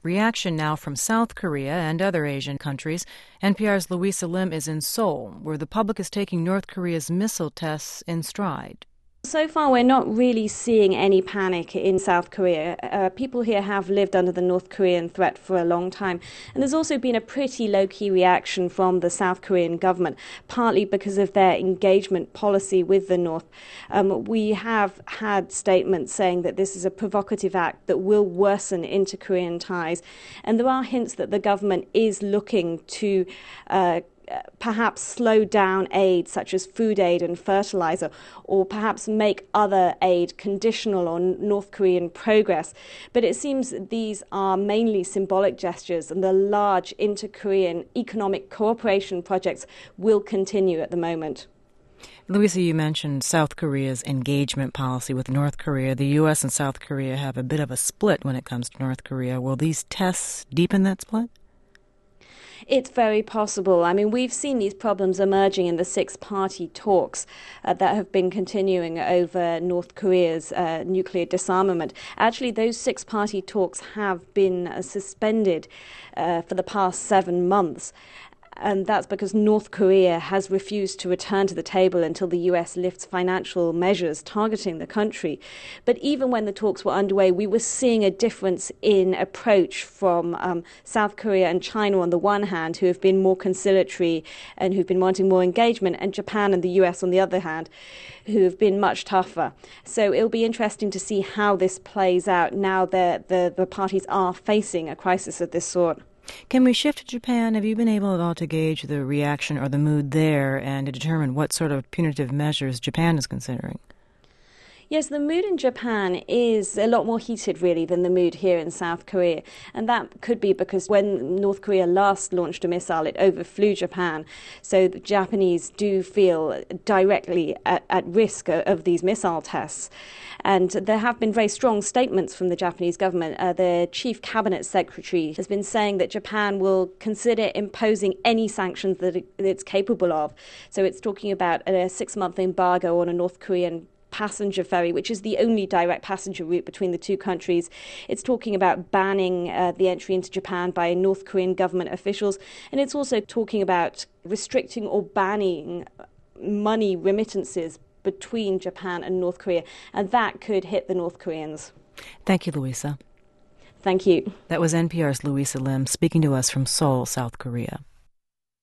reaction now from South Korea and other Asian countries. NPR's Louisa Lim is in Seoul, where the public is taking North Korea's missile tests in stride. So far, we're not really seeing any panic in South Korea. People here have lived under the North Korean threat for a long time. And there's also been a pretty low-key reaction from the South Korean government, partly because of their engagement policy with the North. We have had statements saying that this is a provocative act that will worsen inter-Korean ties. And there are hints that the government is looking to perhaps slow down aid such as food aid and fertilizer, or perhaps make other aid conditional on North Korean progress. But it seems these are mainly symbolic gestures, and the large inter-Korean economic cooperation projects will continue at the moment. Louisa, you mentioned South Korea's engagement policy with North Korea. The U.S. and South Korea have a bit of a split when it comes to North Korea. Will these tests deepen that split? It's very possible. I mean, we've seen these problems emerging in the six-party talks that have been continuing over North Korea's nuclear disarmament. Actually, those six-party talks have been suspended for the past 7 months. And that's because North Korea has refused to return to the table until the US lifts financial measures targeting the country. But even when the talks were underway, we were seeing a difference in approach from South Korea and China on the one hand, who have been more conciliatory and who've been wanting more engagement, and Japan and the US on the other hand, who have been much tougher. So it'll be interesting to see how this plays out now that the parties are facing a crisis of this sort. Can we shift to Japan? Have you been able at all to gauge the reaction or the mood there and to determine what sort of punitive measures Japan is considering? Yes, the mood in Japan is a lot more heated, really, than the mood here in South Korea. And that could be because when North Korea last launched a missile, it overflew Japan. So the Japanese do feel directly at risk of these missile tests. And there have been very strong statements from the Japanese government. The chief cabinet secretary has been saying that Japan will consider imposing any sanctions that it's capable of. So it's talking about a 6-month embargo on a North Korean passenger ferry, which is the only direct passenger route between the two countries. It's talking about banning the entry into Japan by North Korean government officials. And it's also talking about restricting or banning money remittances between Japan and North Korea. And that could hit the North Koreans. Thank you, Louisa. Thank you. That was NPR's Louisa Lim speaking to us from Seoul, South Korea.